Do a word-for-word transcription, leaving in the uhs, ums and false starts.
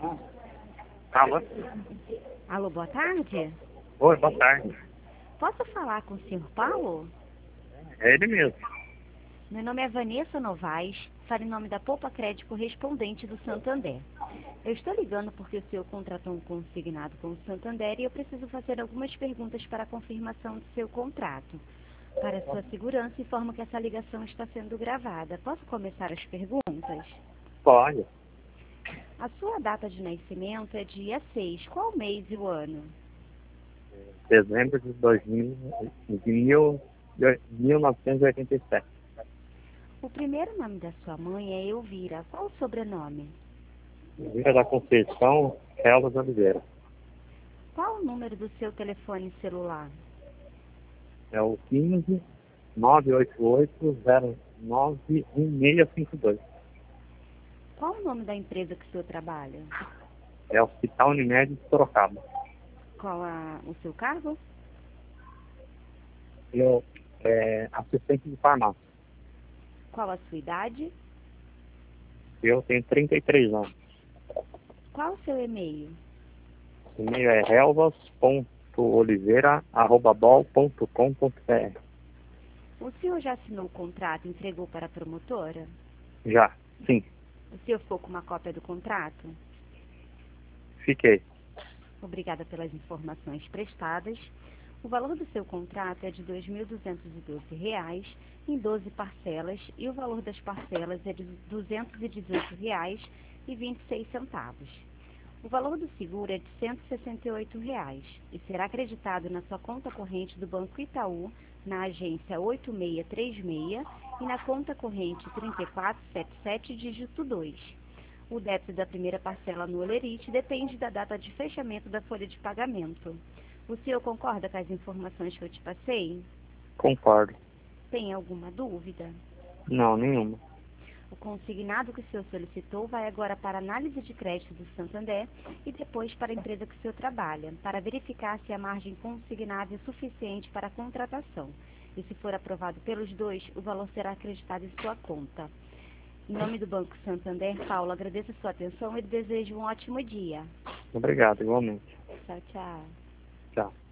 Alô? Alô, boa tarde. Oi, boa tarde. Posso falar com o senhor Paulo? É ele mesmo. Meu nome é Vanessa Novaes, falo em nome da Poupa Crédito Correspondente do Santander. Eu estou ligando porque o senhor contratou um consignado com o Santander e eu preciso fazer algumas perguntas para a confirmação do seu contrato. Para sua segurança, informo que essa ligação está sendo gravada. Posso começar as perguntas? Pode. A sua data de nascimento é dia seis. Qual mês e o ano? Dezembro de dois mil, de mil, de mil novecentos e oitenta e sete. O primeiro nome da sua mãe é Elvira. Qual o sobrenome? Vila da Conceição, Carlos Oliveira. Qual o número do seu telefone celular? É o quinze, nove oito oito, zero nove um seis cinco dois. Qual o nome da empresa que o senhor trabalha? É o Hospital Unimed de Sorocaba. Qual a, o seu cargo? Eu, é, assistente de farmácia. Qual a sua idade? Eu tenho trinta e três anos. Qual o seu e-mail? O e-mail é relvas ponto oliveira arroba bol ponto com ponto br. O senhor já assinou o contrato e entregou para a promotora? Já, sim, O senhor ficou com uma cópia do contrato? fiquei. Obrigada pelas informações prestadas. O valor do seu contrato é de dois mil duzentos e doze reais em doze parcelas e o valor das parcelas é de duzentos e dezoito reais e vinte e seis centavos. O valor do seguro é de cento e sessenta e oito reais e será acreditado na sua conta corrente do Banco Itaú, na agência oito seis três seis e na conta corrente trinta e quatro setenta e sete, dígito dois. O débito da primeira parcela no Olerite depende da data de fechamento da folha de pagamento. O senhor concorda com as informações que eu te passei? Concordo. Tem alguma dúvida? Não, nenhuma. O consignado que o senhor solicitou vai agora para a análise de crédito do Santander e depois para a empresa que o senhor trabalha, para verificar se a margem consignada é suficiente para a contratação. E se for aprovado pelos dois, o valor será acreditado em sua conta. Em nome do Banco Santander, Paulo, agradeço a sua atenção e desejo um ótimo dia. Obrigado, igualmente. Tchau, tchau. Tchau.